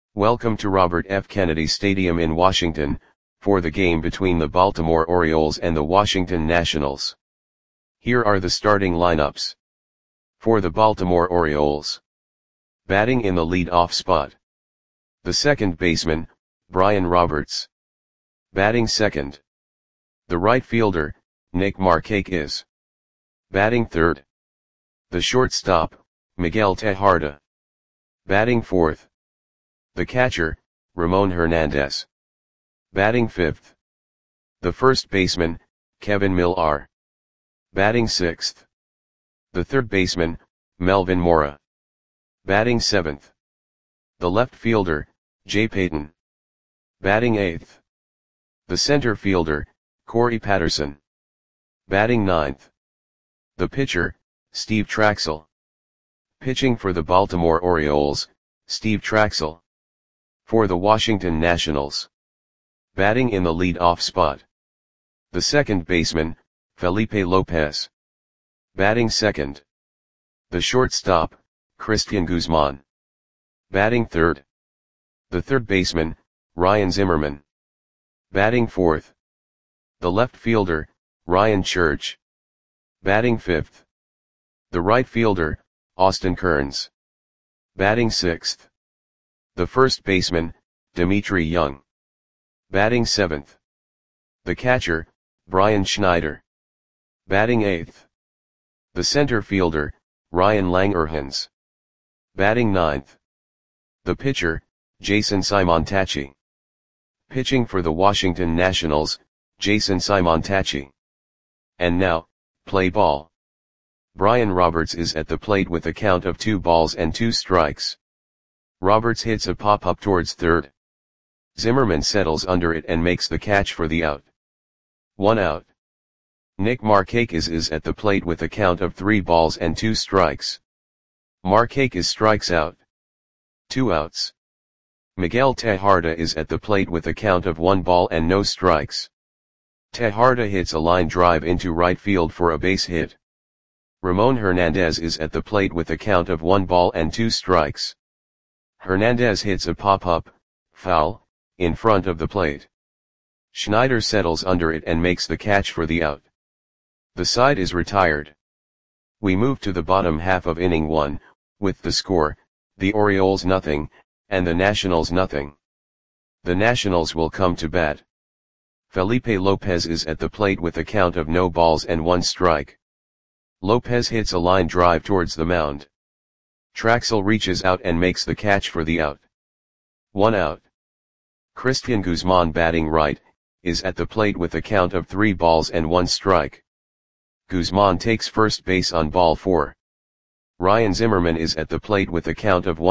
Welcome to Robert F. Kennedy Stadium in Washington, for the game between the Baltimore Orioles and the Washington Nationals. Here are the starting lineups. For the Baltimore Orioles. Batting in the lead-off spot. The second baseman, Brian Roberts. Batting second. The right fielder, Nick Markakis. Batting third. The shortstop, Miguel Tejada. Batting fourth. The catcher, Ramon Hernandez. Batting fifth. The first baseman, Kevin Millar. Batting sixth. The third baseman, Melvin Mora. Batting seventh. The left fielder, Jay Payton. Batting eighth. The center fielder, Corey Patterson. Batting ninth. The pitcher, Steve Trachsel. Pitching for the Baltimore Orioles, Steve Trachsel. For the Washington Nationals. Batting in the lead-off spot. The second baseman, Felipe Lopez. Batting second. The shortstop, Cristian Guzman. Batting third. The third baseman, Ryan Zimmerman. Batting fourth. The left fielder, Ryan Church. Batting fifth. The right fielder, Austin Kearns. Batting sixth. The first baseman, Dmitri Young. Batting seventh. The catcher, Brian Schneider. Batting eighth. The center fielder, Ryan Langerhans. Batting ninth. The pitcher, Jason Simontacchi. Pitching for the Washington Nationals, Jason Simontacchi. And now, play ball. Brian Roberts is at the plate with a count of 2-2. Roberts hits a pop-up towards third. Zimmerman settles under it and makes the catch for the out. 1 out. Nick Markakis is at the plate with a count of 3-2. Markakis strikes out. 2 outs. Miguel Tejada is at the plate with a count of 1-0. Tejada hits a line drive into right field for a base hit. Ramon Hernandez is at the plate with a count of 1-2. Hernandez hits a pop-up, foul, in front of the plate. Schneider settles under it and makes the catch for the out. The side is retired. We move to the bottom half of inning 1, with the score, the Orioles 0, and the Nationals 0. The Nationals will come to bat. Felipe Lopez is at the plate with a count of 0-1. Lopez hits a line drive towards the mound. Trachsel reaches out and makes the catch for the out. 1 out. Cristian Guzman, batting right, is at the plate with a count of 3-1. Guzman takes first base on ball 4. Ryan Zimmerman is at the plate with a count of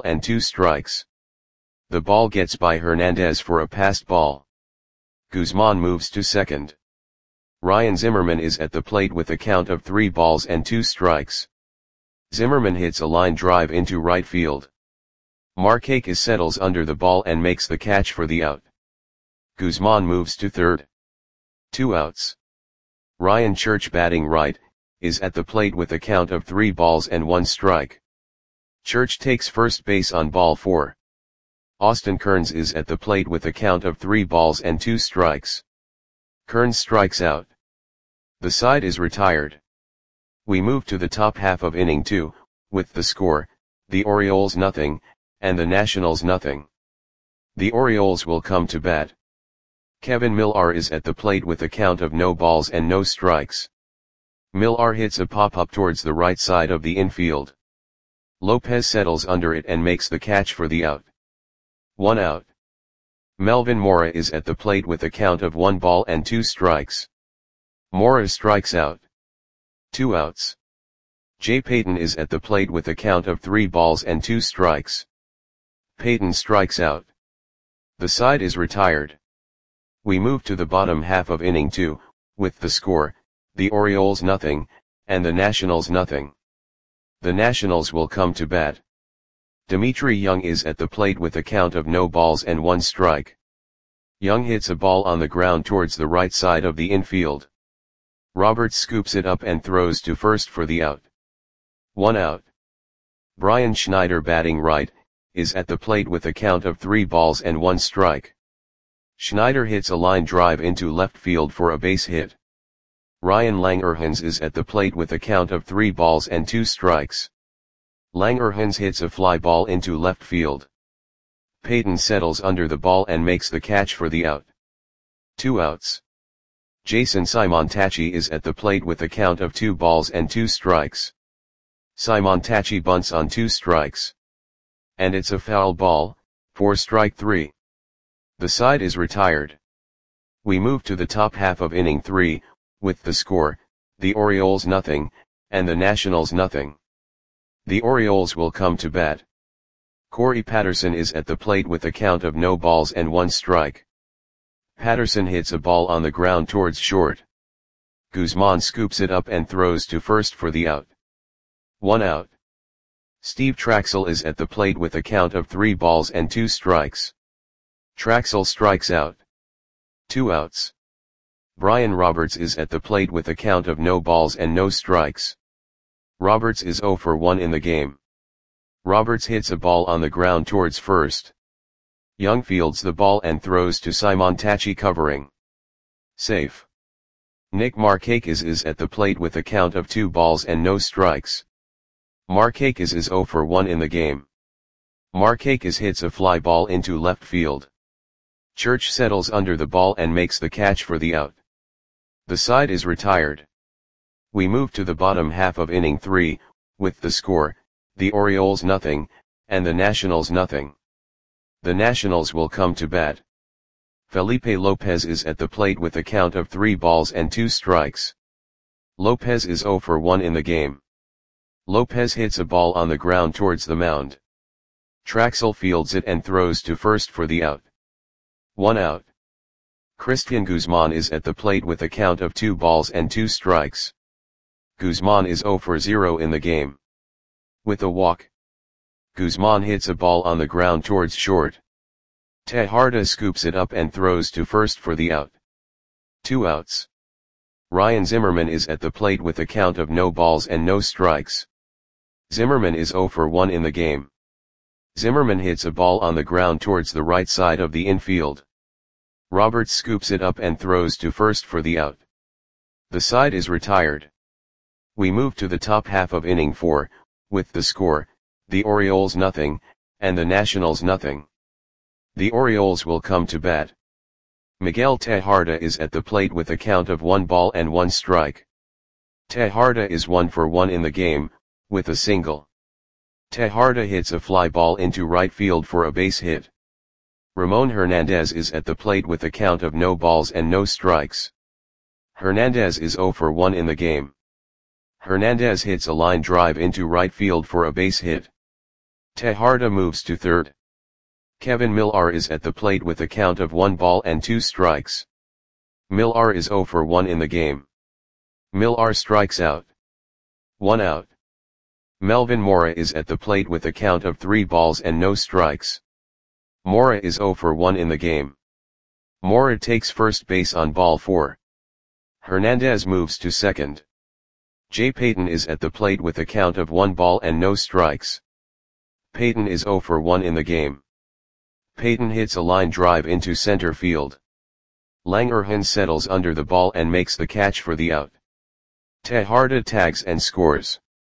1-2. The ball gets by Hernandez for a passed ball. Guzman moves to second. Ryan Zimmerman is at the plate with a count of 3-2. Zimmerman hits a line drive into right field. Markakis settles under the ball and makes the catch for the out. Guzman moves to third. 2 outs. Ryan Church, batting right, is at the plate with a count of 3-1. Church takes first base on ball 4. Austin Kearns is at the plate with a count of 3-2. Kearns strikes out. The side is retired. We move to the top half of inning 2, with the score, the Orioles 0, and the Nationals 0. The Orioles will come to bat. Kevin Millar is at the plate with a count of 0-0. Millar hits a pop-up towards the right side of the infield. Lopez settles under it and makes the catch for the out. 1 out. Melvin Mora is at the plate with a count of 1-2. Mora strikes out. 2 outs. Jay Payton is at the plate with a count of 3-2. Payton strikes out. The side is retired. We move to the bottom half of inning 2, with the score, the Orioles 0, and the Nationals 0. The Nationals will come to bat. Dmitri Young is at the plate with a count of 0-1. Young hits a ball on the ground towards the right side of the infield. Roberts scoops it up and throws to first for the out. 1 out. Brian Schneider, batting right, is at the plate with a count of 3 balls and 1 strike. Schneider hits a line drive into left field for a base hit. Ryan Langerhans is at the plate with a count of 3 balls and 2 strikes. Langerhans hits a fly ball into left field. Payton settles under the ball and makes the catch for the out. 2 outs. Jason Simontacchi is at the plate with a count of 2 balls and 2 strikes. Simontacchi bunts on 2 strikes. And it's a foul ball, for strike 3. The side is retired. We move to the top half of inning 3, with the score, the Orioles nothing, and the Nationals nothing. The Orioles will come to bat. Corey Patterson is at the plate with a count of no balls and 1 strike. Patterson hits a ball on the ground towards short. Guzman scoops it up and throws to first for the out. 1 out. Steve Traxel is at the plate with a count of 3 balls and 2 strikes. Traxel strikes out. 2 outs. Brian Roberts is at the plate with a count of no balls and no strikes. Roberts is 0 for 1 in the game. Roberts hits a ball on the ground towards first. Young fields the ball and throws to Simontacchi covering. Safe. Nick Markakis is at the plate with a count of 2 balls and no strikes. Markakis is 0 for 1 in the game. Markakis hits a fly ball into left field. Church settles under the ball and makes the catch for the out. The side is retired. We move to the bottom half of inning 3, with the score, the Orioles nothing, and the Nationals nothing. The Nationals will come to bat. Felipe Lopez is at the plate with a count of 3 balls and 2 strikes. Lopez is 0 for 1 in the game. Lopez hits a ball on the ground towards the mound. Traxel fields it and throws to first for the out. 1 out. Christian Guzman is at the plate with a count of 2 balls and 2 strikes. Guzman is 0 for 0 in the game. With a walk. Guzman hits a ball on the ground towards short. Tejada scoops it up and throws to first for the out. 2 outs. Ryan Zimmerman is at the plate with a count of no balls and no strikes. Zimmerman is 0 for 1 in the game. Zimmerman hits a ball on the ground towards the right side of the infield. Roberts scoops it up and throws to first for the out. The side is retired. We move to the top half of inning 4, with the score, the Orioles nothing, and the Nationals nothing. The Orioles will come to bat. Miguel Tejada is at the plate with a count of 1 ball and 1 strike. Tejada is 1 for 1 in the game, with a single. Tejada hits a fly ball into right field for a base hit. Ramon Hernandez is at the plate with a count of no balls and no strikes. Hernandez is 0 for 1 in the game. Hernandez hits a line drive into right field for a base hit. Tejada moves to third. Kevin Millar is at the plate with a count of 1 ball and 2 strikes. Millar is 0 for 1 in the game. Millar strikes out. 1 out. Melvin Mora is at the plate with a count of 3 balls and no strikes. Mora is 0 for 1 in the game. Mora takes first base on ball 4. Hernandez moves to second. Jay Payton is at the plate with a count of 1 ball and no strikes. Payton is 0 for 1 in the game. Payton hits a line drive into center field. Langerhans settles under the ball and makes the catch for the out. Tejada tags and scores.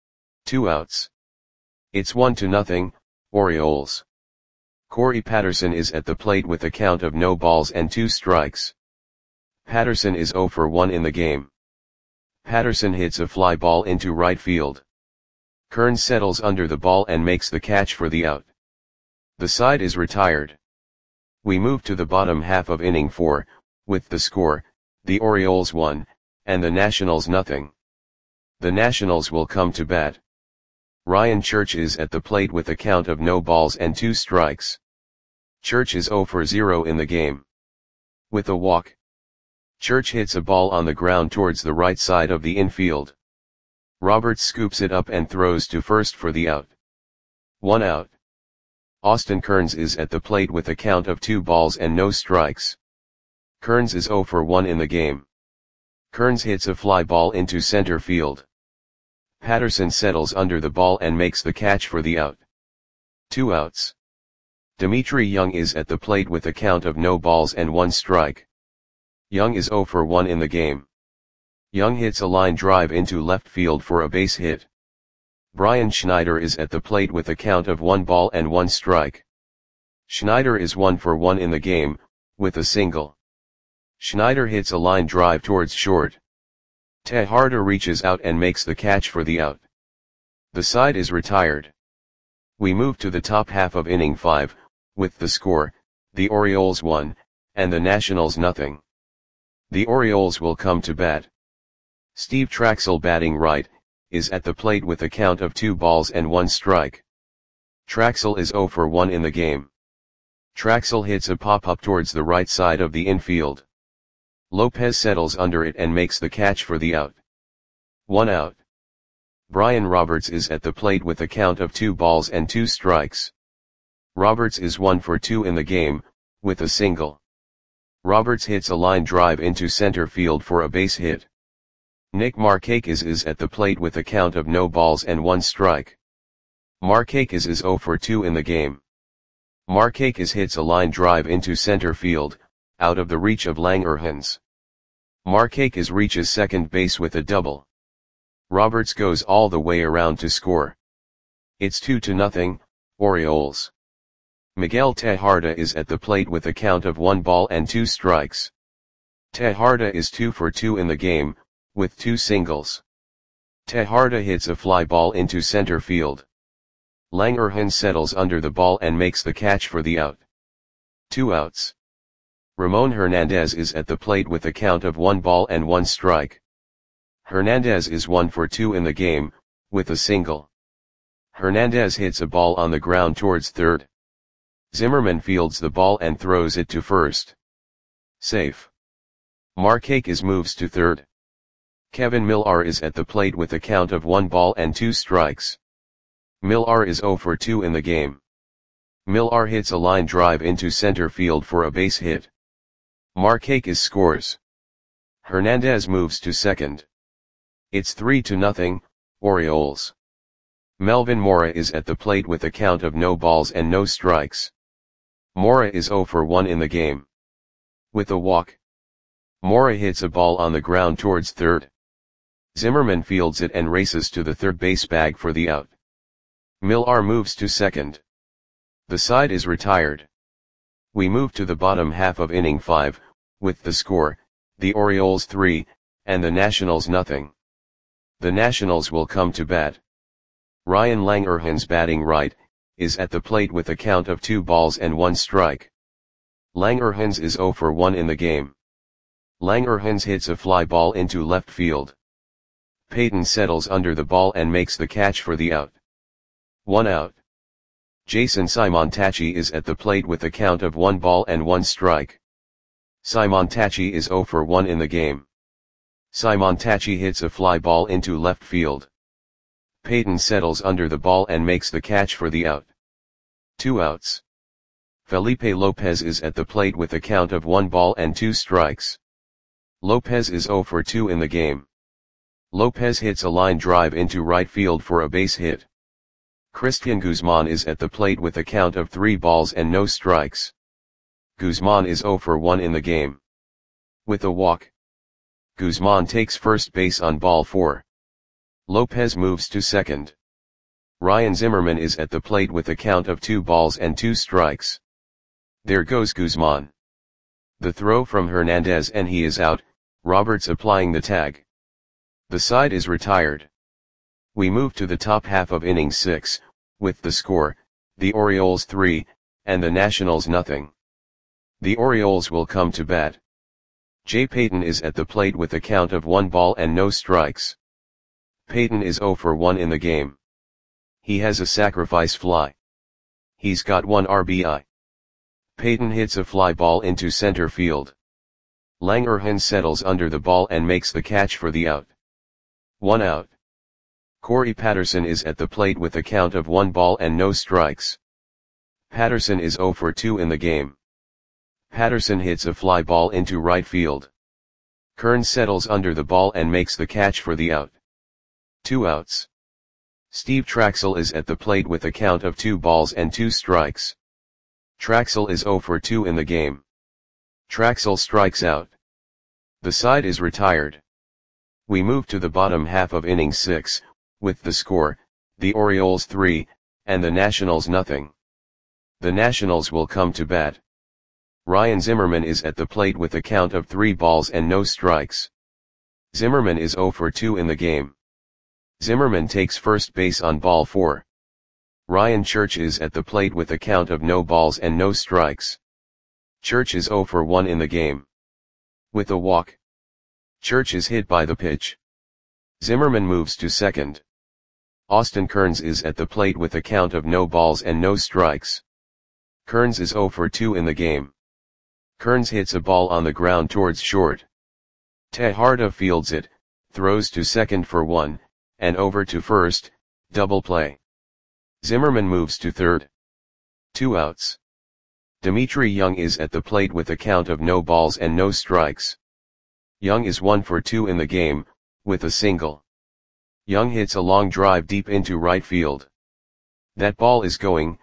2 outs. It's 1-0, Orioles. Corey Patterson is at the plate with a count of no balls and 2 strikes. Patterson is 0 for 1 in the game. Patterson hits a fly ball into right field. Kearns settles under the ball and makes the catch for the out. The side is retired. We move to the bottom half of inning 4, with the score, the Orioles 1, and the Nationals nothing. The Nationals will come to bat. Ryan Church is at the plate with a count of no balls and 2 strikes. Church is 0 for 0 in the game. With a walk. Church hits a ball on the ground towards the right side of the infield. Roberts scoops it up and throws to first for the out. 1 out. Austin Kearns is at the plate with a count of 2 balls and no strikes. Kearns is 0 for 1 in the game. Kearns hits a fly ball into center field. Patterson settles under the ball and makes the catch for the out. 2 outs. Dimitri Young is at the plate with a count of no balls and 1 strike. Young is 0 for 1 in the game. Young hits a line drive into left field for a base hit. Brian Schneider is at the plate with a count of 1 ball and 1 strike. Schneider is 1 for 1 in the game, with a single. Schneider hits a line drive towards short. Tejada reaches out and makes the catch for the out. The side is retired. We move to the top half of inning 5, with the score, the Orioles 1, and the Nationals nothing. The Orioles will come to bat. Steve Traxel, batting right, is at the plate with a count of 2 balls and 1 strike. Traxel is 0 for 1 in the game. Traxel hits a pop-up towards the right side of the infield. Lopez settles under it and makes the catch for the out. 1 out. Brian Roberts is at the plate with a count of 2 balls and 2 strikes. Roberts is 1 for 2 in the game, with a single. Roberts hits a line drive into center field for a base hit. Nick Markakis is at the plate with a count of no balls and 1 strike. Markakis is 0 for 2 in the game. Markakis hits a line drive into center field, out of the reach of Langerhans. Markakis reaches second base with a double. Roberts goes all the way around to score. It's 2-0, Orioles. Miguel Tejada is at the plate with a count of 1 ball and 2 strikes. Tejada is 2 for 2 in the game, with 2 singles. Tejada hits a fly ball into center field. Langerhans settles under the ball and makes the catch for the out. 2 outs. Ramon Hernandez is at the plate with a count of 1 ball and 1 strike. Hernandez is 1 for 2 in the game, with a single. Hernandez hits a ball on the ground towards third. Zimmerman fields the ball and throws it to first. Safe. Markakis moves to third. Kevin Millar is at the plate with a count of 1 ball and 2 strikes. Millar is 0 for 2 in the game. Millar hits a line drive into center field for a base hit. Markakis scores. Hernandez moves to second. It's 3-0, Orioles. Melvin Mora is at the plate with a count of no balls and no strikes. Mora is 0 for 1 in the game. With a walk. Mora hits a ball on the ground towards third. Zimmerman fields it and races to the third base bag for the out. Millar moves to second. The side is retired. We move to the bottom half of inning 5, with the score, the Orioles 3, and the Nationals nothing. The Nationals will come to bat. Ryan Langerhans, batting right, is at the plate with a count of 2 balls and 1 strike. Langerhans is 0 for 1 in the game. Langerhans hits a fly ball into left field. Payton settles under the ball and makes the catch for the out. 1 out. Jason Simontacchi is at the plate with a count of 1 ball and 1 strike. Simontacchi is 0 for 1 in the game. Simontacchi hits a fly ball into left field. Payton settles under the ball and makes the catch for the out. 2 outs. Felipe Lopez is at the plate with a count of 1 ball and 2 strikes. Lopez is 0 for 2 in the game. Lopez hits a line drive into right field for a base hit. Christian Guzman is at the plate with a count of 3 balls and no strikes. Guzman is 0 for 1 in the game. With a walk. Guzman takes first base on ball 4. Lopez moves to second. Ryan Zimmerman is at the plate with a count of 2 balls and 2 strikes. There goes Guzman. The throw from Hernandez and he is out, Roberts applying the tag. The side is retired. We move to the top half of inning 6, with the score, the Orioles 3, and the Nationals nothing. The Orioles will come to bat. Jay Payton is at the plate with a count of 1 ball and no strikes. Payton is 0 for 1 in the game. He has a sacrifice fly. He's got 1 RBI. Payton hits a fly ball into center field. Langerhans settles under the ball and makes the catch for the out. 1 out. Corey Patterson is at the plate with a count of 1 ball and no strikes. Patterson is 0 for 2 in the game. Patterson hits a fly ball into right field. Kern settles under the ball and makes the catch for the out. 2 outs. Steve Traxel is at the plate with a count of 2 balls and 2 strikes. Traxel is 0 for 2 in the game. Traxel strikes out. The side is retired. We move to the bottom half of inning 6, with the score, the Orioles 3, and the Nationals nothing. The Nationals will come to bat. Ryan Zimmerman is at the plate with a count of 3 balls and no strikes. Zimmerman is 0 for 2 in the game. Zimmerman takes first base on ball 4. Ryan Church is at the plate with a count of no balls and no strikes. Church is 0 for 1 in the game. With a walk. Church is hit by the pitch. Zimmerman moves to second. Austin Kearns is at the plate with a count of no balls and no strikes. Kearns is 0 for 2 in the game. Kearns hits a ball on the ground towards short. Tejada fields it, throws to second for 1, and over to first, double play. Zimmerman moves to third. 2 outs. Dimitri Young is at the plate with a count of no balls and no strikes. Young is 1 for 2 in the game, with a single. Young hits a long drive deep into right field. That ball is gone.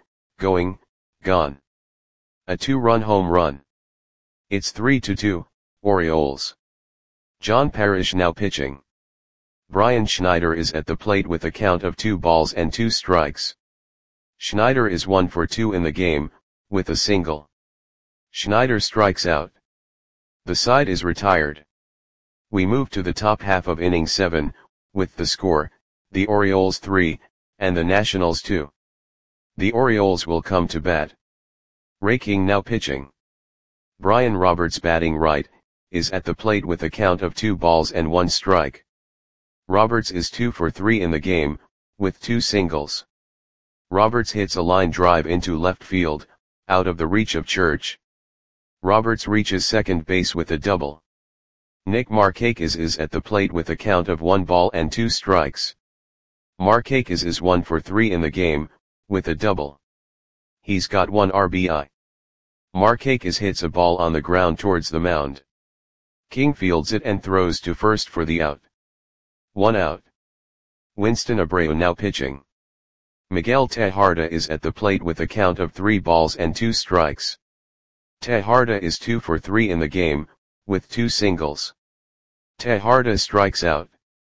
A 2-run home run. It's 3-2, Orioles. John Parrish now pitching. Brian Schneider is at the plate with a count of 2 balls and 2 strikes. Schneider is 1 for 2 in the game, with a single. Schneider strikes out. The side is retired. We move to the top half of inning 7, with the score, the Orioles 3, and the Nationals 2. The Orioles will come to bat. Ray King now pitching. Brian Roberts batting right, is at the plate with a count of 2 balls and 1 strike. Roberts is 2 for 3 in the game, with 2 singles. Roberts hits a line drive into left field, out of the reach of Church. Roberts reaches second base with a double. Nick Markakis is at the plate with a count of 1 ball and 2 strikes. Markakis is 1 for 3 in the game, with a double. He's got 1 RBI. Markakis hits a ball on the ground towards the mound. King fields it and throws to first for the out. 1 out. Winston Abreu now pitching. Miguel Tejada is at the plate with a count of 3 balls and 2 strikes. Tejada is 2 for 3 in the game, with 2 singles. Tejada strikes out.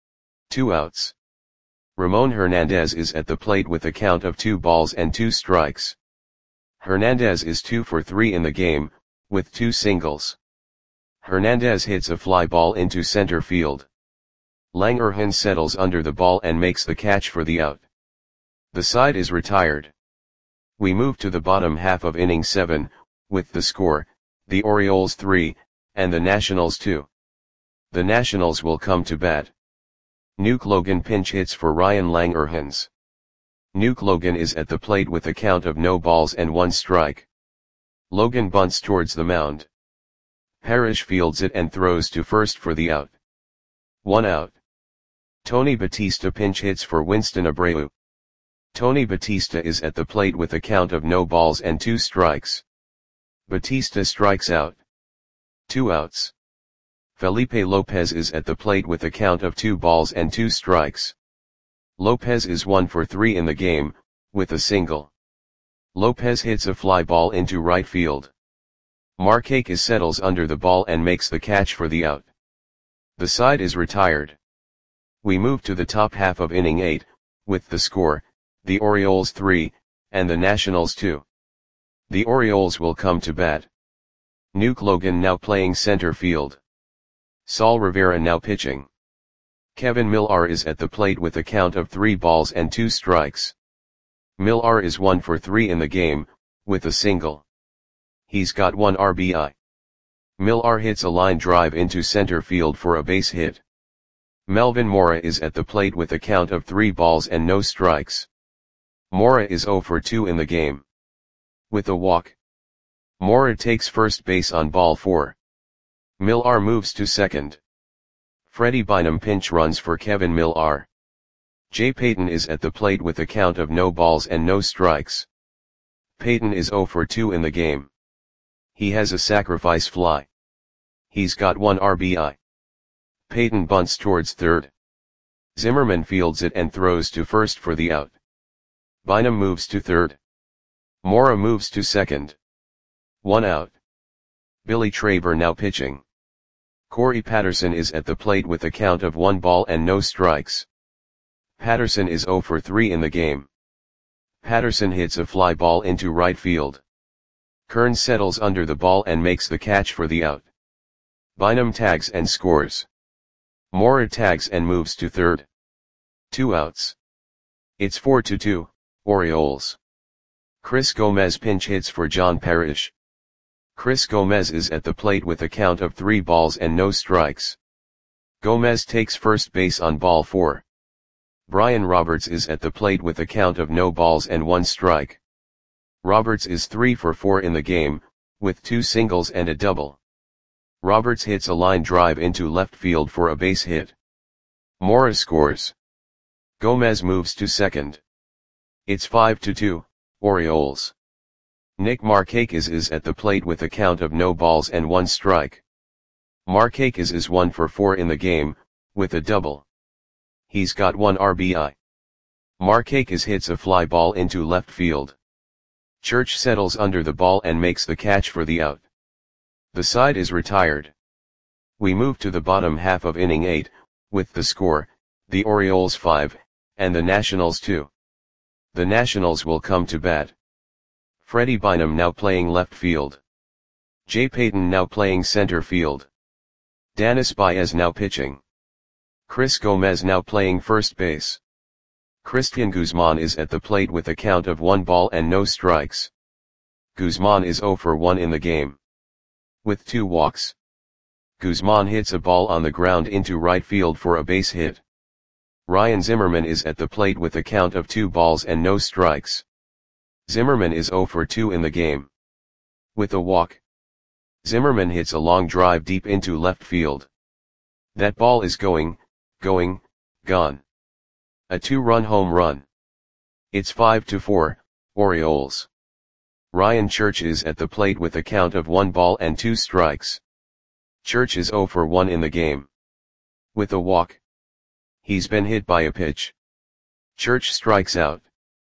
2 outs. Ramon Hernandez is at the plate with a count of 2 balls and 2 strikes. Hernandez is 2 for 3 in the game, with 2 singles. Hernandez hits a fly ball into center field. Langerhans settles under the ball and makes the catch for the out. The side is retired. We move to the bottom half of inning 7, with the score, the Orioles 3, and the Nationals 2. The Nationals will come to bat. Nuke Logan pinch hits for Ryan Langerhans. Nuke Logan is at the plate with a count of no balls and 1 strike. Logan bunts towards the mound. Parrish fields it and throws to first for the out. 1 out. Tony Batista pinch hits for Winston Abreu. Tony Batista is at the plate with a count of no balls and 2 strikes. Batista strikes out. 2 outs. Felipe Lopez is at the plate with a count of 2 balls and 2 strikes. Lopez is 1 for 3 in the game, with a single. Lopez hits a fly ball into right field. Markakis settles under the ball and makes the catch for the out. The side is retired. We move to the top half of inning 8, with the score, the Orioles 3, and the Nationals 2. The Orioles will come to bat. Nuke Logan now playing center field. Saul Rivera now pitching. Kevin Millar is at the plate with a count of 3 balls and 2 strikes. Millar is 1 for 3 in the game, with a single. He's got 1 RBI. Millar hits a line drive into center field for a base hit. Melvin Mora is at the plate with a count of 3 balls and no strikes. Mora is 0 for 2 in the game. With a walk. Mora takes first base on ball 4. Millar moves to second. Freddie Bynum pinch runs for Kevin Millar. Jay Payton is at the plate with a count of no balls and no strikes. Payton is 0 for 2 in the game. He has a sacrifice fly. He's got 1 RBI. Payton bunts towards third. Zimmerman fields it and throws to first for the out. Bynum moves to third. Mora moves to second. 1 out. Billy Traber now pitching. Corey Patterson is at the plate with a count of 1 ball and no strikes. Patterson is 0 for 3 in the game. Patterson hits a fly ball into right field. Kearns settles under the ball and makes the catch for the out. Bynum tags and scores. Mora tags and moves to third. 2 outs. It's 4-2, Orioles. Chris Gomez pinch hits for John Parrish. Chris Gomez is at the plate with a count of 3 balls and no strikes. Gomez takes first base on ball 4. Brian Roberts is at the plate with a count of no balls and 1 strike. Roberts is 3 for 4 in the game, with 2 singles and a double. Roberts hits a line drive into left field for a base hit. Mora scores. Gomez moves to second. It's 5-2, Orioles. Nick Markakis is at the plate with a count of no balls and 1 strike. Markakis is 1 for 4 in the game, with a double. He's got 1 RBI. Markakis hits a fly ball into left field. Church settles under the ball and makes the catch for the out. The side is retired. We move to the bottom half of inning 8, with the score, the Orioles 5, and the Nationals 2. The Nationals will come to bat. Freddie Bynum now playing left field. Jay Payton now playing center field. Danis Baez now pitching. Chris Gomez now playing first base. Christian Guzman is at the plate with a count of 1 ball and no strikes. Guzman is 0 for 1 in the game. With 2 walks. Guzman hits a ball on the ground into right field for a base hit. Ryan Zimmerman is at the plate with a count of 2 balls and no strikes. Zimmerman is 0 for 2 in the game. With a walk. Zimmerman hits a long drive deep into left field. That ball is gone. A 2-run home run. It's 5-4, Orioles. Ryan Church is at the plate with a count of 1 ball and 2 strikes. Church is 0 for 1 in the game. With a walk. He's been hit by a pitch. Church strikes out.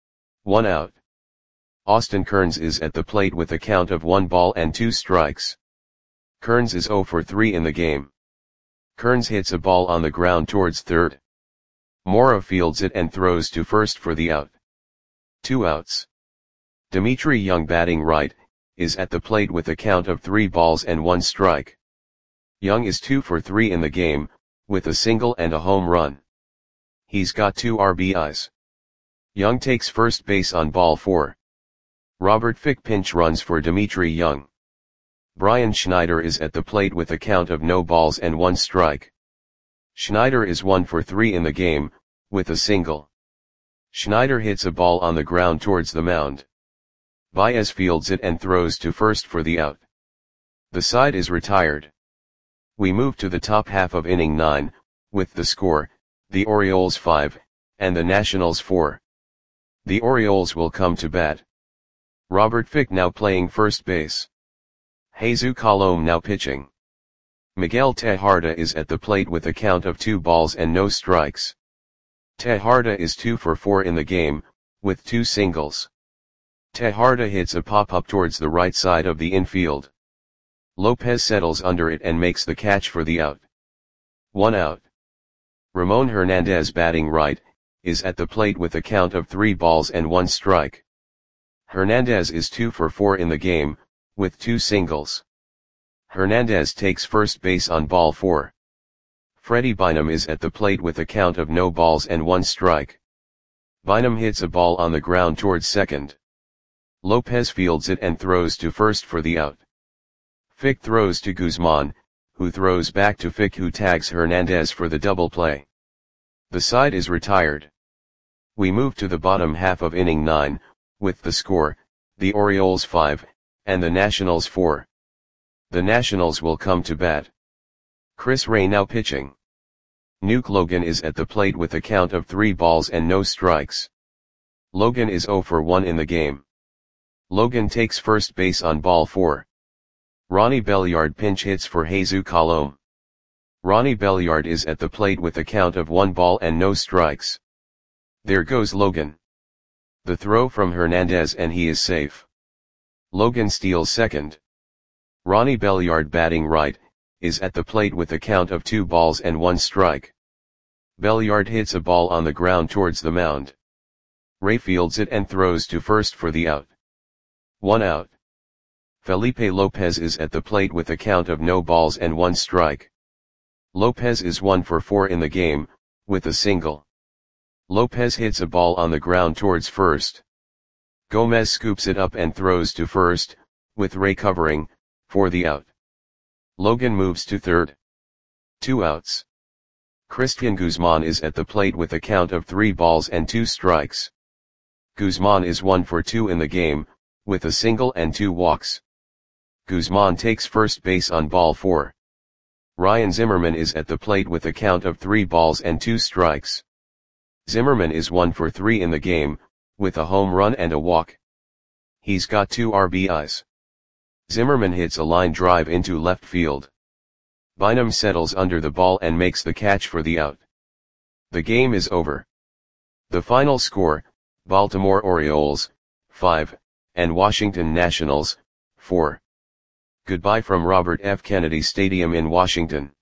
1 out. Austin Kearns is at the plate with a count of 1 ball and 2 strikes. Kearns is 0 for 3 in the game. Kearns hits a ball on the ground towards third. Mora fields it and throws to first for the out. 2 outs. Dimitri Young batting right, is at the plate with a count of 3 balls and 1 strike. Young is 2 for 3 in the game, with a single and a home run. He's got 2 RBIs. Young takes first base on ball 4. Robert Fick pinch runs for Dimitri Young. Brian Schneider is at the plate with a count of no balls and 1 strike. Schneider is 1 for 3 in the game, with a single. Schneider hits a ball on the ground towards the mound. Baez fields it and throws to first for the out. The side is retired. We move to the top half of inning 9, with the score, the Orioles 5, and the Nationals 4. The Orioles will come to bat. Robert Fick now playing first base. Jesus Colome now pitching. Miguel Tejada is at the plate with a count of 2 balls and no strikes. Tejada is 2 for 4 in the game, with 2 singles. Tejada hits a pop-up towards the right side of the infield. Lopez settles under it and makes the catch for the out. 1 out. Ramon Hernandez batting right, is at the plate with a count of 3 balls and 1 strike. Hernandez is 2 for 4 in the game, with 2 singles. Hernandez takes first base on ball 4. Freddie Bynum is at the plate with a count of no balls and 1 strike. Bynum hits a ball on the ground towards second. Lopez fields it and throws to first for the out. Fick throws to Guzman, who throws back to Fick, who tags Hernandez for the double play. The side is retired. We move to the bottom half of inning 9, with the score, the Orioles 5, and the Nationals 4. The Nationals will come to bat. Chris Ray now pitching. Nuke Logan is at the plate with a count of 3 balls and no strikes. Logan is 0 for 1 in the game. Logan takes first base on ball 4. Ronnie Belliard pinch hits for Jesus Colome. Ronnie Belliard is at the plate with a count of 1 ball and no strikes. There goes Logan. The throw from Hernandez and he is safe. Logan steals second. Ronnie Belliard batting right, is at the plate with a count of 2 balls and 1 strike. Belliard hits a ball on the ground towards the mound. Ray fields it and throws to first for the out. 1 out. Felipe Lopez is at the plate with a count of no balls and 1 strike. Lopez is 1 for 4 in the game, with a single. Lopez hits a ball on the ground towards first. Gomez scoops it up and throws to first, with Ray covering, for the out. Logan moves to third. 2 outs. Christian Guzman is at the plate with a count of 3 balls and 2 strikes. Guzman is 1 for 2 in the game, with a single and 2 walks. Guzman takes first base on ball 4. Ryan Zimmerman is at the plate with a count of 3 balls and 2 strikes. Zimmerman is 1 for 3 in the game, with a home run and a walk. He's got 2 RBIs. Zimmerman hits a line drive into left field. Bynum settles under the ball and makes the catch for the out. The game is over. The final score, Baltimore Orioles, 5, and Washington Nationals, 4. Goodbye from Robert F. Kennedy Stadium in Washington.